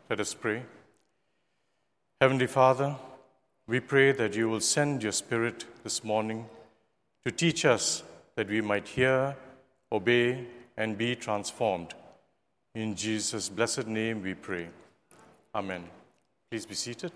Let us pray. Heavenly Father, we pray that you will send your Spirit this morning to teach us that we might hear, obey, and be transformed. In Jesus' blessed name we pray. Amen. Please be seated.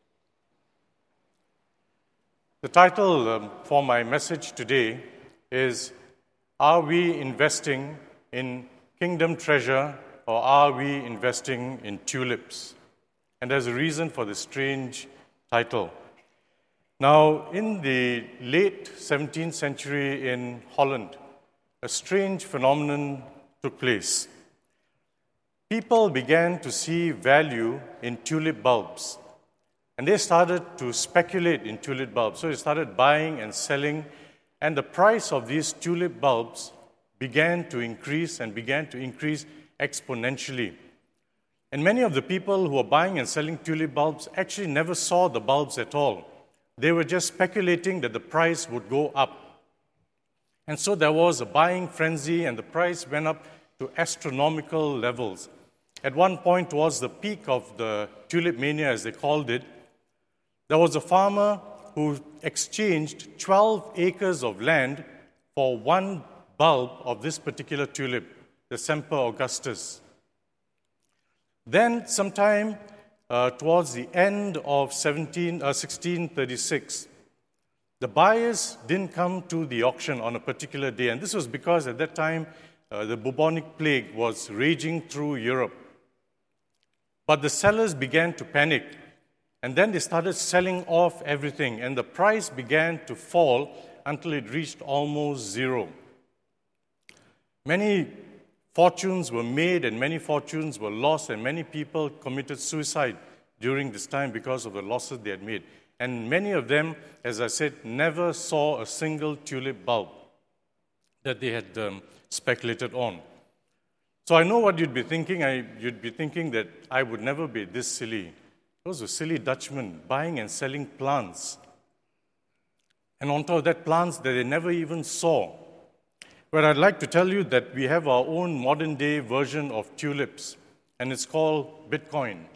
The title for my message today is, Are we investing in kingdom treasure or are we investing in tulips? And there's a reason for this strange title. Now, in the late 17th century in Holland, a strange phenomenon took place. People began to see value in tulip bulbs, and they started to speculate in tulip bulbs. So they started buying and selling, and the price of these tulip bulbs began to increase exponentially. And many of the people who were buying and selling tulip bulbs actually never saw the bulbs at all. They were just speculating that the price would go up. And so there was a buying frenzy, and the price went up to astronomical levels. At one point, towards the peak of the tulip mania, as they called it, there was a farmer who exchanged 12 acres of land for one bulb of this particular tulip, the Semper Augustus. Then, sometime towards the end of 1636, the buyers didn't come to the auction on a particular day, and this was because at that time the bubonic plague was raging through Europe. But the sellers began to panic, and then they started selling off everything, and the price began to fall until it reached almost zero. Many fortunes were made and many fortunes were lost, and many people committed suicide during this time because of the losses they had made. And many of them, as I said, never saw a single tulip bulb that they had speculated on. So I know what you'd be thinking. You'd be thinking that I would never be this silly. Those were silly Dutchmen buying and selling plants. And on top of that, plants that they never even saw. But I'd like to tell you that we have our own modern-day version of tulips, and it's called Bitcoin.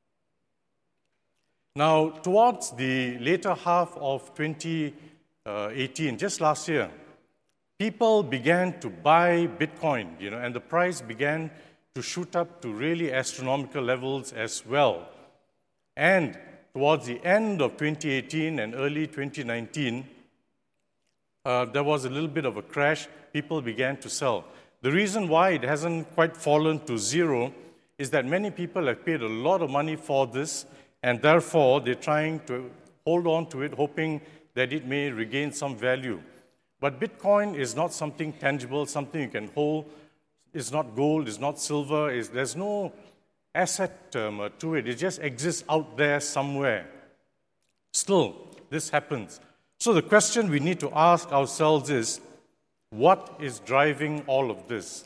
Now, towards the later half of 2018, just last year, people began to buy Bitcoin, and the price began to shoot up to really astronomical levels as well. And towards the end of 2018 and early 2019, there was a little bit of a crash. People began to sell. The reason why it hasn't quite fallen to zero is that many people have paid a lot of money for this, and therefore they're trying to hold on to it, hoping that it may regain some value. But Bitcoin is not something tangible, something you can hold. It's not gold, it's not silver, there's no asset to it. It just exists out there somewhere. Still, this happens. So the question we need to ask ourselves is, what is driving all of this?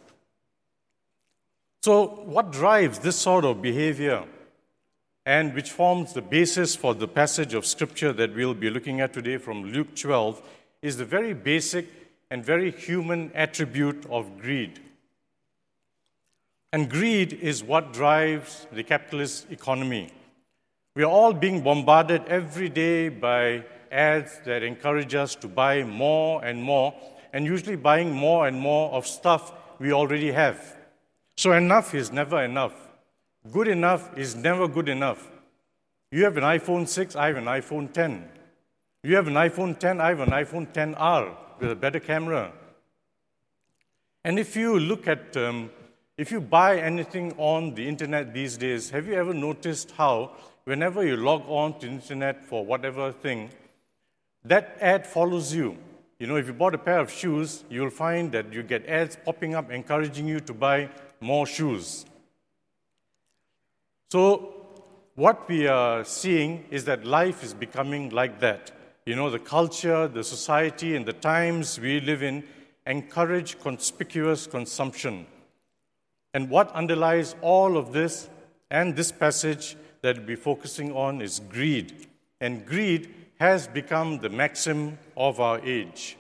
So what drives this sort of behavior, and which forms the basis for the passage of Scripture that we'll be looking at today from Luke 12, is the very basic and very human attribute of greed. And greed is what drives the capitalist economy. We are all being bombarded every day by ads that encourage us to buy more and more, and usually buying more and more of stuff we already have. So enough is never enough. Good enough is never good enough. You have an iPhone 6, I have an iPhone 10. You have an iPhone 10, I have an iPhone 10R with a better camera. And if you look at, if you buy anything on the internet these days, have you ever noticed how whenever you log on to the internet for whatever thing, that ad follows you? If you bought a pair of shoes, you'll find that you get ads popping up encouraging you to buy more shoes. So what we are seeing is that life is becoming like that. The culture, the society, and the times we live in encourage conspicuous consumption. And what underlies all of this and this passage that we'll be focusing on is greed. And greed has become the maxim of our age.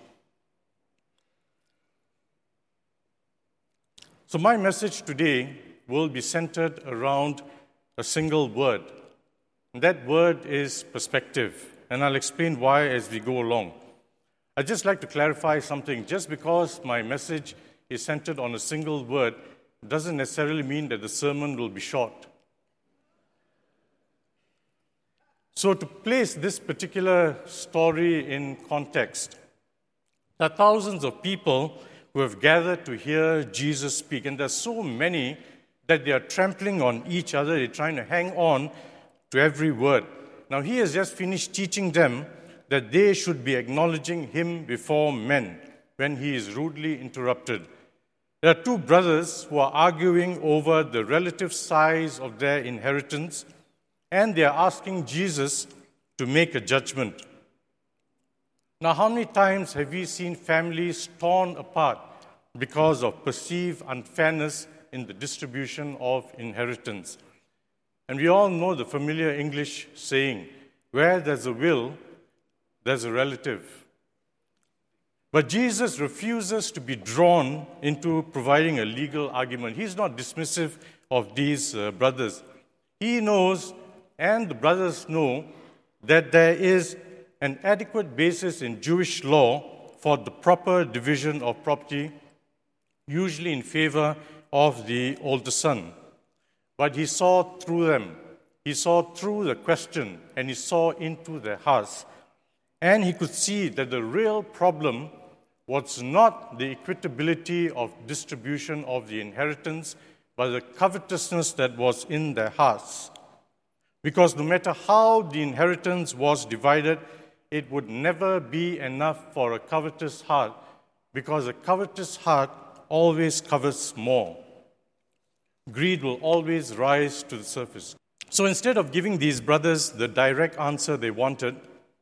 So my message today will be centered around a single word. And that word is perspective. And I'll explain why as we go along. I'd just like to clarify something. Just because my message is centered on a single word doesn't necessarily mean that the sermon will be short. So to place this particular story in context, there are thousands of people who have gathered to hear Jesus speak, and there's so many that they are trampling on each other. They're trying to hang on to every word. Now, he has just finished teaching them that they should be acknowledging him before men when he is rudely interrupted. There are two brothers who are arguing over the relative size of their inheritance, and they are asking Jesus to make a judgment. Now, how many times have we seen families torn apart because of perceived unfairness in the distribution of inheritance? And we all know the familiar English saying, where there's a will, there's a relative. But Jesus refuses to be drawn into providing a legal argument. He's not dismissive of these brothers. He knows, and the brothers know, that there is an adequate basis in Jewish law for the proper division of property, usually in favor of the older son. But he saw through them. He saw through the question, and he saw into their hearts. And he could see that the real problem was not the equitability of distribution of the inheritance, but the covetousness that was in their hearts. Because no matter how the inheritance was divided, it would never be enough for a covetous heart, because a covetous heart always covets more. Greed will always rise to the surface. So instead of giving these brothers the direct answer they wanted,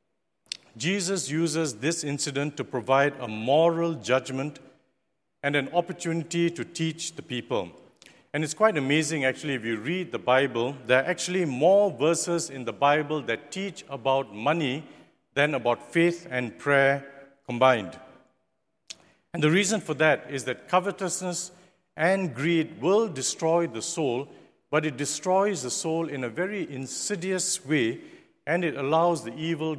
Jesus uses this incident to provide a moral judgment and an opportunity to teach the people. And it's quite amazing, actually, if you read the Bible, there are actually more verses in the Bible that teach about money than about faith and prayer combined. And the reason for that is that covetousness and greed will destroy the soul, but it destroys the soul in a very insidious way, and it allows the evil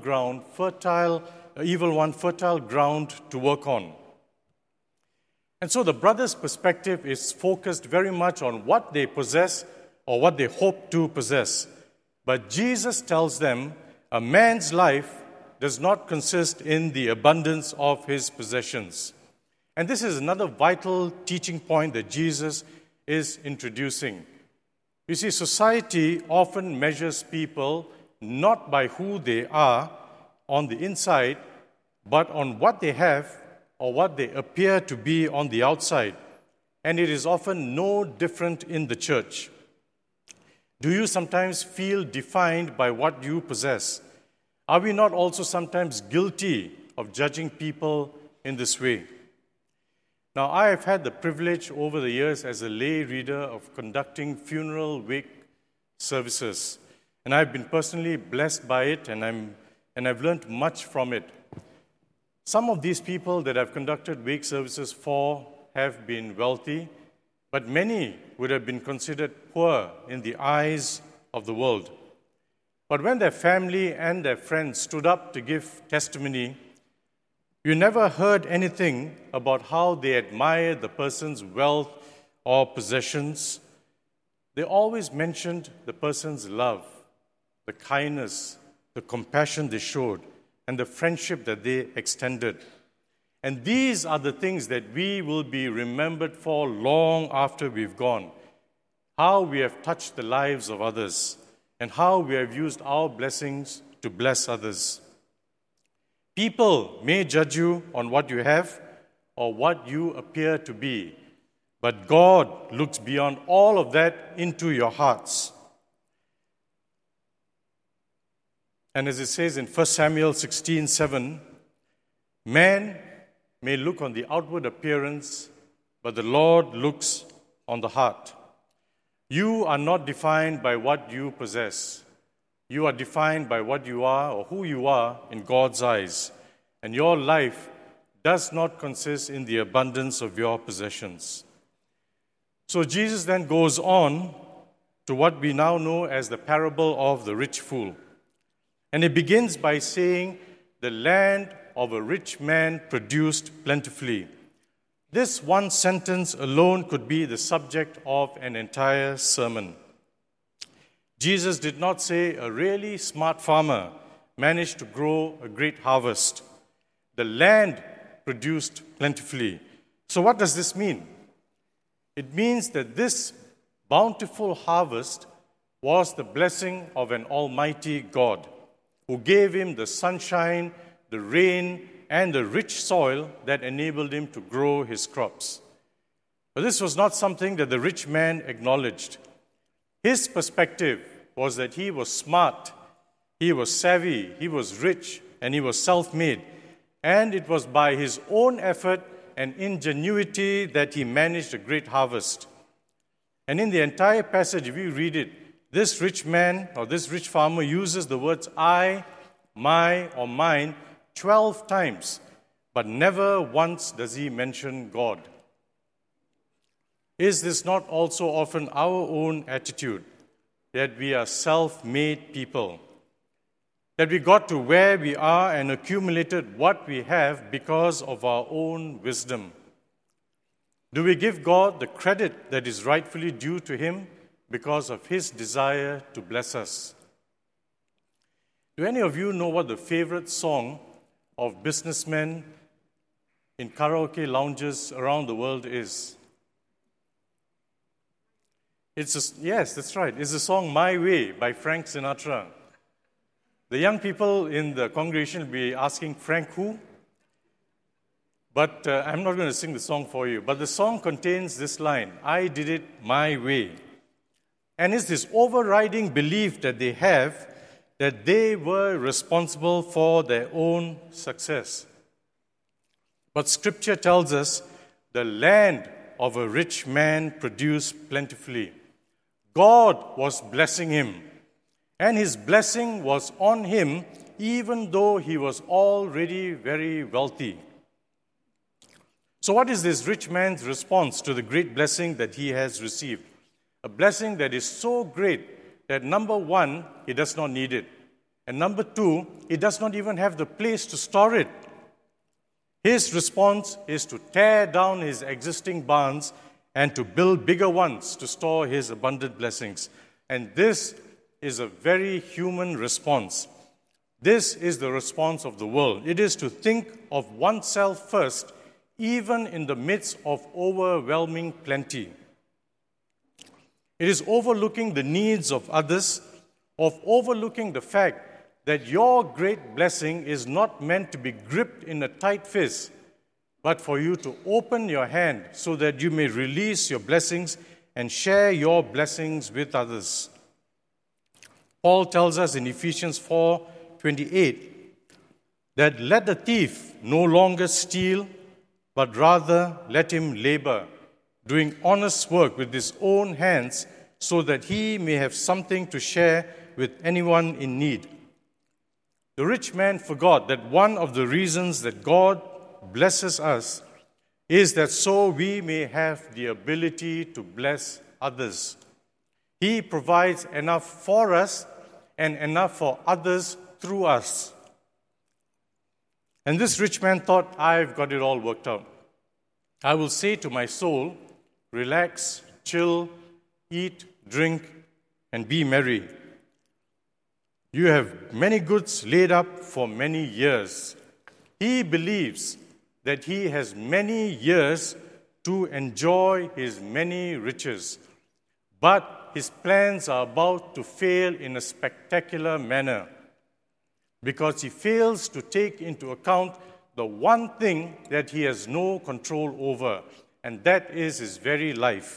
one fertile ground to work on. And so the brothers' perspective is focused very much on what they possess or what they hope to possess. But Jesus tells them a man's life does not consist in the abundance of his possessions. And this is another vital teaching point that Jesus is introducing. You see, society often measures people not by who they are on the inside, but on what they have or what they appear to be on the outside. And it is often no different in the church. Do you sometimes feel defined by what you possess? Are we not also sometimes guilty of judging people in this way? Now, I have had the privilege over the years as a lay reader of conducting funeral wake services. And I've been personally blessed by it, and I've learned much from it. Some of these people that I've conducted wake services for have been wealthy, but many would have been considered poor in the eyes of the world. But when their family and their friends stood up to give testimony, you never heard anything about how they admired the person's wealth or possessions. They always mentioned the person's love, the kindness, the compassion they showed, and the friendship that they extended. And these are the things that we will be remembered for long after we've gone. How we have touched the lives of others, and how we have used our blessings to bless others. People may judge you on what you have or what you appear to be, but God looks beyond all of that into your hearts. And as it says in 1 Samuel 16:7, man may look on the outward appearance, but the Lord looks on the heart. You are not defined by what you possess. You are defined by what you are or who you are in God's eyes. And your life does not consist in the abundance of your possessions. So Jesus then goes on to what we now know as the parable of the rich fool. And it begins by saying, the land of a rich man produced plentifully. This one sentence alone could be the subject of an entire sermon. Jesus did not say a really smart farmer managed to grow a great harvest. The land produced plentifully. So what does this mean? It means that this bountiful harvest was the blessing of an almighty God who gave him the sunshine, the rain, and the rich soil that enabled him to grow his crops. But this was not something that the rich man acknowledged. His perspective was that he was smart, he was savvy, he was rich, and he was self-made. And it was by his own effort and ingenuity that he managed a great harvest. And in the entire passage, if you read it, this rich man or this rich farmer uses the words I, my, or mine 12 times, but never once does he mention God. Is this not also often our own attitude, that we are self-made people, that we got to where we are and accumulated what we have because of our own wisdom? Do we give God the credit that is rightfully due to him because of his desire to bless us? Do any of you know what the favorite song of businessmen in karaoke lounges around the world is? Yes, that's right. It's the song My Way by Frank Sinatra. The young people in the congregation will be asking, Frank who? But I'm not going to sing the song for you. But the song contains this line, I did it my way. And it's this overriding belief that they have that they were responsible for their own success. But Scripture tells us the land of a rich man produced plentifully. God was blessing him, and his blessing was on him even though he was already very wealthy. So what is this rich man's response to the great blessing that he has received? A blessing that is so great that number one, he does not need it. And number two, he does not even have the place to store it. His response is to tear down his existing barns and to build bigger ones to store his abundant blessings. And this is a very human response. This is the response of the world. It is to think of oneself first, even in the midst of overwhelming plenty. It is overlooking the needs of others, of overlooking the fact that your great blessing is not meant to be gripped in a tight fist, but for you to open your hand so that you may release your blessings and share your blessings with others. Paul tells us in Ephesians 4:28 that let the thief no longer steal, but rather let him labor, doing honest work with his own hands, so that he may have something to share with anyone in need. The rich man forgot that one of the reasons that God blesses us is that so we may have the ability to bless others. He provides enough for us and enough for others through us. And this rich man thought, I've got it all worked out. I will say to my soul, relax, chill, eat, drink, and be merry. You have many goods laid up for many years. He believes that he has many years to enjoy his many riches. But his plans are about to fail in a spectacular manner because he fails to take into account the one thing that he has no control over, and that is his very life.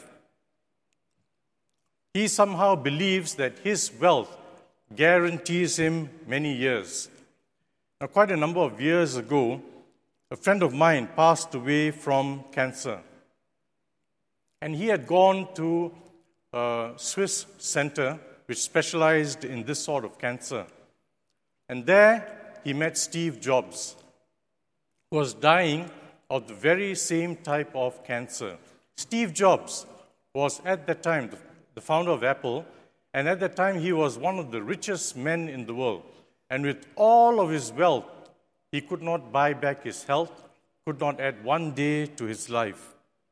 He somehow believes that his wealth guarantees him many years. Now, quite a number of years ago, a friend of mine passed away from cancer. And he had gone to a Swiss center which specialized in this sort of cancer. And there he met Steve Jobs, who was dying of the very same type of cancer. Steve Jobs was at that time the founder of Apple, And at that time, he was one of the richest men in the world. And with all of his wealth, he could not buy back his health, could not add one day to his life.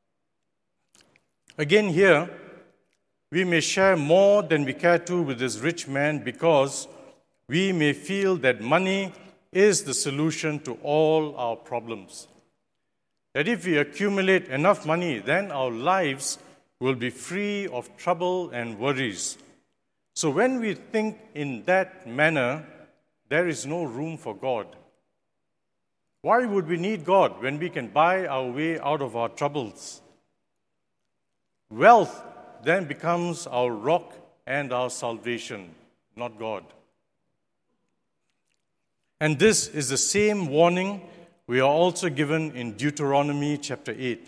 Again here, we may share more than we care to with this rich man because we may feel that money is the solution to all our problems. That if we accumulate enough money, then our lives will be free of trouble and worries. So when we think in that manner, there is no room for God. Why would we need God when we can buy our way out of our troubles? Wealth then becomes our rock and our salvation, not God. And this is the same warning we are also given in Deuteronomy chapter 8.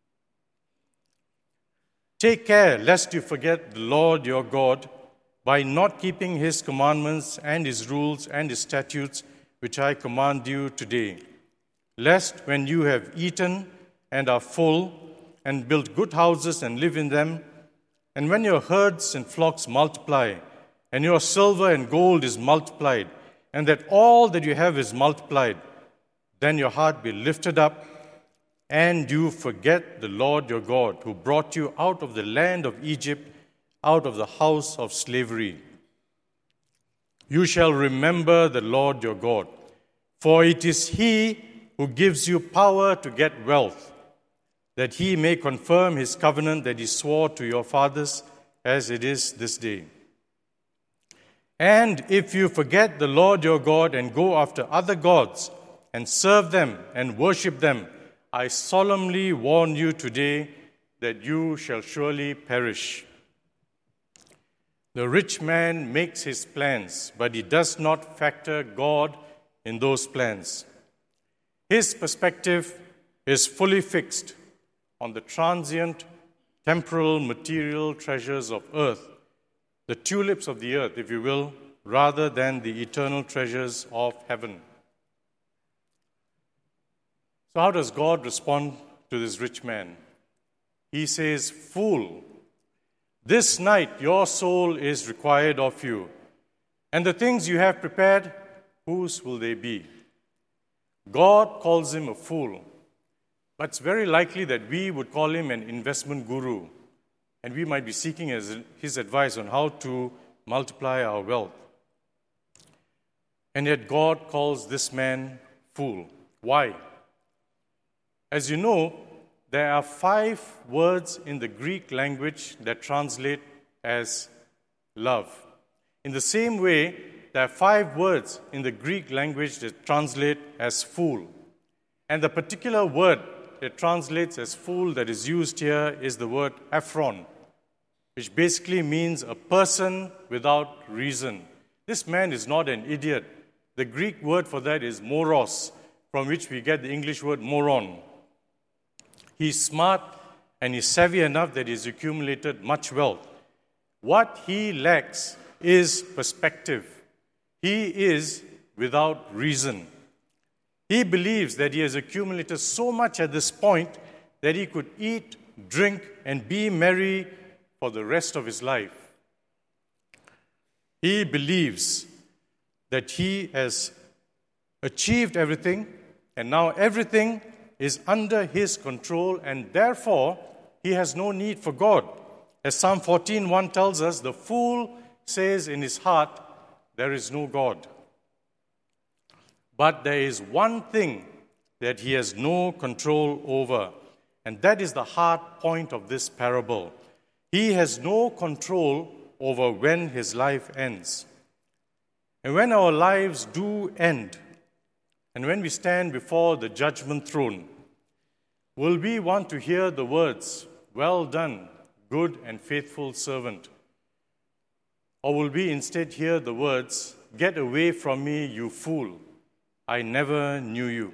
Take care lest you forget the Lord your God by not keeping his commandments and his rules and his statutes which I command you today, lest when you have eaten and are full and built good houses and live in them, and when your herds and flocks multiply, and your silver and gold is multiplied, and that all that you have is multiplied, then your heart be lifted up, and you forget the Lord your God, who brought you out of the land of Egypt, out of the house of slavery. You shall remember the Lord your God, for it is he who gives you power to get wealth, that he may confirm his covenant that he swore to your fathers, as it is this day. And if you forget the Lord your God and go after other gods and serve them and worship them, I solemnly warn you today that you shall surely perish. The rich man makes his plans, but he does not factor God in those plans. His perspective is fully fixed on the transient, temporal, material treasures of earth, the tulips of the earth, if you will, rather than the eternal treasures of heaven. So how does God respond to this rich man? He says, "Fool, this night your soul is required of you, and the things you have prepared, whose will they be?" God calls him a fool, but it's very likely that we would call him an investment guru, and we might be seeking his advice on how to multiply our wealth. And yet God calls this man fool. Why? As you know, there are 5 words in the Greek language that translate as love. In the same way, there are 5 words in the Greek language that translate as fool. And the particular word that translates as fool that is used here is the word aphron, which basically means a person without reason. This man is not an idiot. The Greek word for that is moros, from which we get the English word moron. He's smart and he's savvy enough that he's accumulated much wealth. What he lacks is perspective. He is without reason. He believes that he has accumulated so much at this point that he could eat, drink, and be merry for the rest of his life. He believes that he has achieved everything, and now everything is under his control, and therefore he has no need for God. As Psalm 14:1 tells us, the fool says in his heart, there is no God. But there is one thing that he has no control over, and that is the hard point of this parable. He has no control over when his life ends. And when our lives do end, and when we stand before the judgment throne, will we want to hear the words, "Well done, good and faithful servant"? Or will we instead hear the words, "Get away from me, you fool. I never knew you"?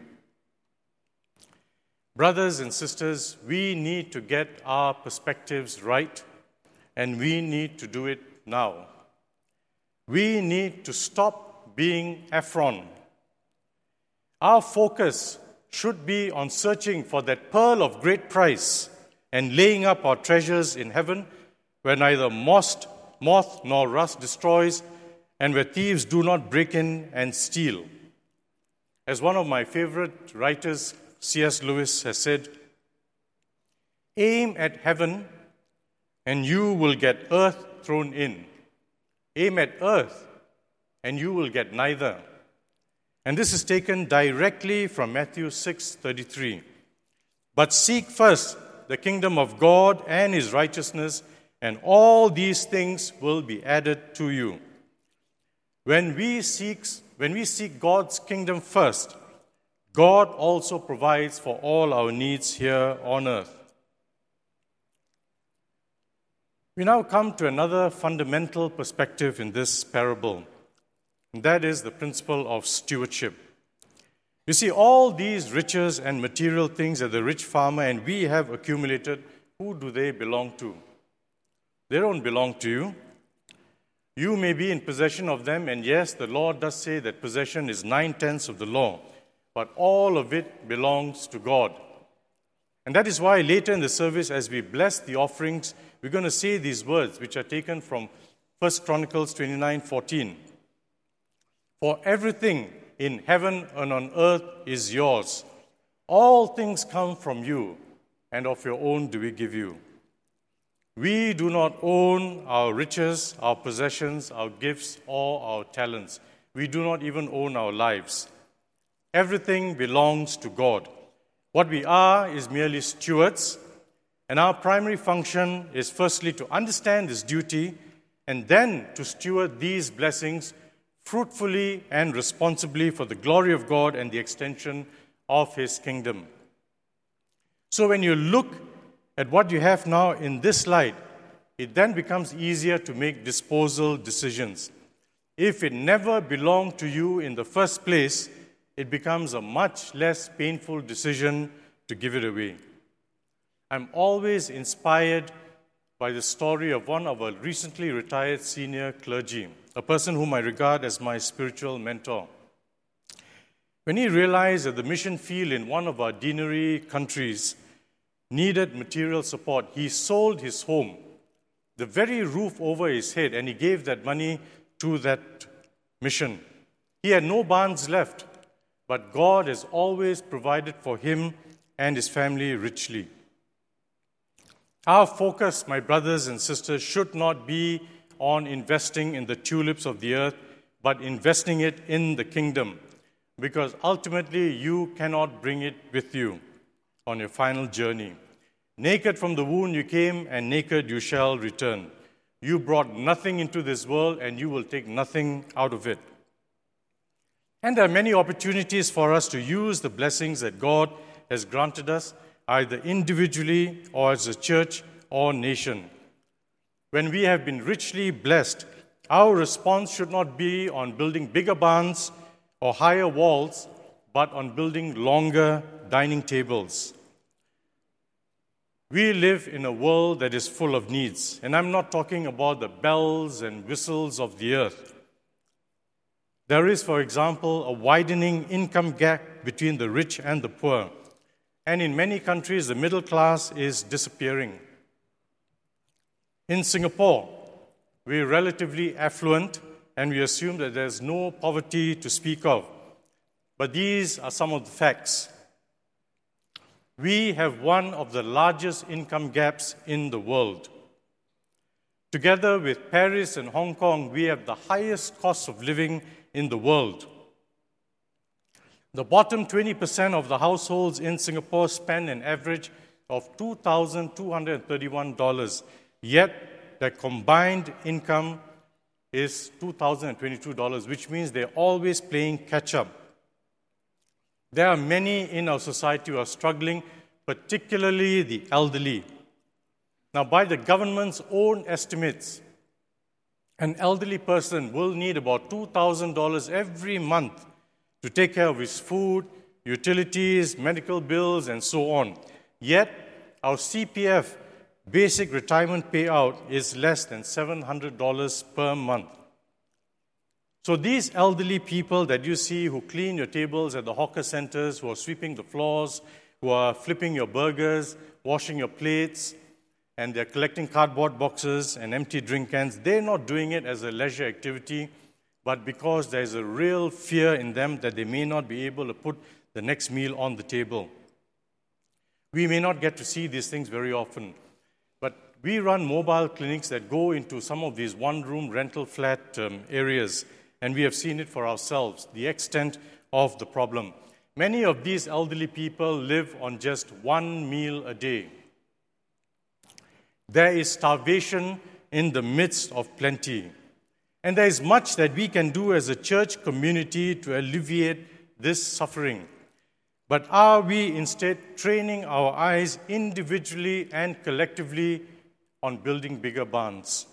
Brothers and sisters, we need to get our perspectives right, and we need to do it now. We need to stop being Ephron. Our focus should be on searching for that pearl of great price and laying up our treasures in heaven, where neither moth moth nor rust destroys, and where thieves do not break in and steal. As one of my favorite writers, C.S. Lewis, has said, aim at heaven and you will get earth thrown in. Aim at earth and you will get neither. And this is taken directly from Matthew 6:33. But seek first the kingdom of God and his righteousness, and all these things will be added to you. When we seek God's kingdom first, God also provides for all our needs here on earth. We now come to another fundamental perspective in this parable, and that is the principle of stewardship. You see, all these riches and material things that the rich farmer and we have accumulated, who do they belong to? They don't belong to you. You may be in possession of them, and yes, the Lord does say that possession is 9/10 of the law, but all of it belongs to God. And that is why later in the service, as we bless the offerings, we're going to say these words, which are taken from 1 Chronicles 29:14. For everything in heaven and on earth is yours. All things come from you, and of your own do we give you. We do not own our riches, our possessions, our gifts, or our talents. We do not even own our lives. Everything belongs to God. What we are is merely stewards, and our primary function is firstly to understand this duty and then to steward these blessings fruitfully and responsibly for the glory of God and the extension of his kingdom. So when you look at what you have now in this light, it then becomes easier to make disposal decisions. If it never belonged to you in the first place, it becomes a much less painful decision to give it away. I'm always inspired by the story of one of our recently retired senior clergy, a person whom I regard as my spiritual mentor. When he realized that the mission field in one of our deanery countries needed material support, he sold his home, the very roof over his head, and he gave that money to that mission. He had no barns left, but God has always provided for him and his family richly. Our focus, my brothers and sisters, should not be on investing in the tulips of the earth, but investing it in the kingdom, because ultimately you cannot bring it with you on your final journey. Naked from the womb you came, and naked you shall return. You brought nothing into this world, and you will take nothing out of it. And there are many opportunities for us to use the blessings that God has granted us, either individually or as a church or nation. When we have been richly blessed, our response should not be on building bigger barns or higher walls, but on building longer dining tables. We live in a world that is full of needs, and I'm not talking about the bells and whistles of the earth. There is, for example, a widening income gap between the rich and the poor, and in many countries, the middle class is disappearing. In Singapore, we're relatively affluent, and we assume that there's no poverty to speak of. But these are some of the facts. We have one of the largest income gaps in the world. Together with Paris and Hong Kong, we have the highest cost of living in the world. The bottom 20% of the households in Singapore spend an average of $2,231, yet their combined income is $2,022, which means they're always playing catch-up. There are many in our society who are struggling, particularly the elderly. Now, by the government's own estimates, an elderly person will need about $2,000 every month to take care of his food, utilities, medical bills, and so on. Yet, our CPF basic retirement payout is less than $700 per month. So these elderly people that you see who clean your tables at the hawker centers, who are sweeping the floors, who are flipping your burgers, washing your plates, and they're collecting cardboard boxes and empty drink cans. They're not doing it as a leisure activity, but because there's a real fear in them that they may not be able to put the next meal on the table. We may not get to see these things very often, but we run mobile clinics that go into some of these one-room rental flat areas, and we have seen it for ourselves, the extent of the problem. Many of these elderly people live on just one meal a day. There is starvation in the midst of plenty. And there is much that we can do as a church community to alleviate this suffering. But are we instead training our eyes individually and collectively on building bigger barns?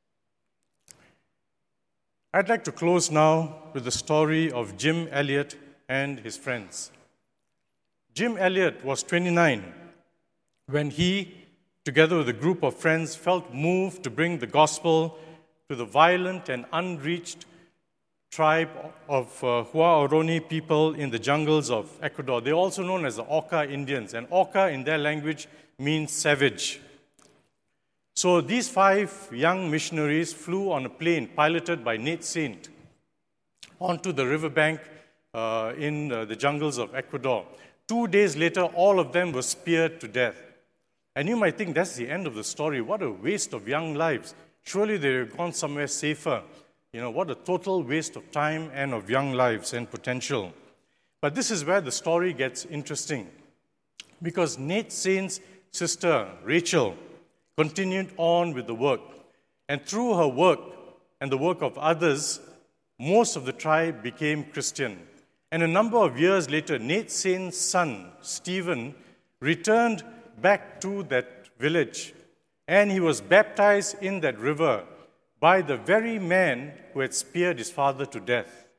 I'd like to close now with the story of Jim Elliot and his friends. Jim Elliot was 29 when he, together with a group of friends, felt moved to bring the gospel to the violent and unreached tribe of Huaorani people in the jungles of Ecuador. They're also known as the Auca Indians, and Auca in their language means savage. So these 5 young missionaries flew on a plane piloted by Nate Saint onto the riverbank in the jungles of Ecuador. 2 days later, all of them were speared to death. And you might think that's the end of the story. What a waste of young lives. Surely they have gone somewhere safer. What a total waste of time and of young lives and potential. But this is where the story gets interesting. Because Nate Saint's sister, Rachel, continued on with the work. And through her work and the work of others, most of the tribe became Christian. And a number of years later, Nate Saint's son, Stephen, returned back to that village. And he was baptized in that river by the very man who had speared his father to death.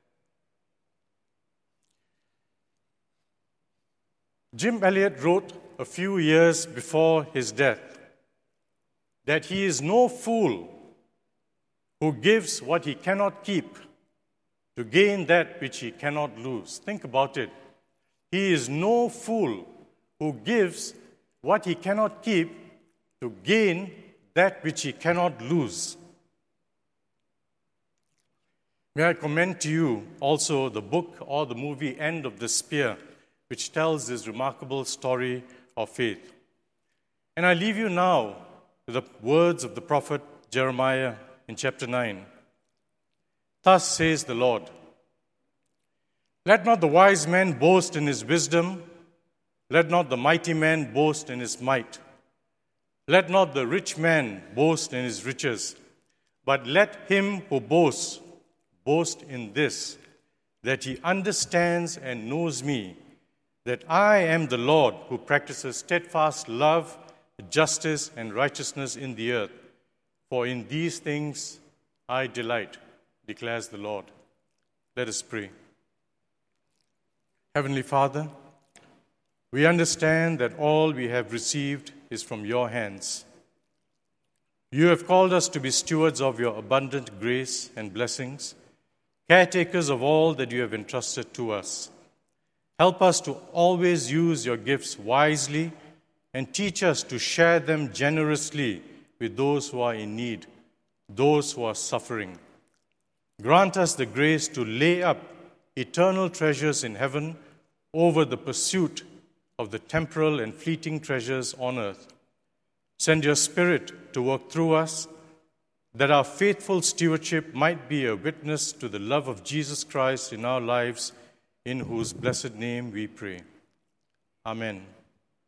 Jim Elliot wrote a few years before his death that he is no fool who gives what he cannot keep to gain that which he cannot lose. Think about it. He is no fool who gives what he cannot keep to gain that which he cannot lose. May I commend to you also the book or the movie End of the Spear, which tells this remarkable story of faith. And I leave you now with the words of the prophet Jeremiah in chapter 9. Thus says the Lord, let not the wise man boast in his wisdom, let not the mighty man boast in his might, let not the rich man boast in his riches, but let him who boasts boast in this, that he understands and knows me, that I am the Lord who practices steadfast love, justice, and righteousness in the earth. For in these things I delight, declares the Lord. Let us pray. Heavenly Father, we understand that all we have received is from your hands. You have called us to be stewards of your abundant grace and blessings, caretakers of all that you have entrusted to us. Help us to always use your gifts wisely and teach us to share them generously with those who are in need, those who are suffering. Grant us the grace to lay up eternal treasures in heaven over the pursuit of the temporal and fleeting treasures on earth. Send your Spirit to work through us, that our faithful stewardship might be a witness to the love of Jesus Christ in our lives, in whose blessed name we pray. Amen.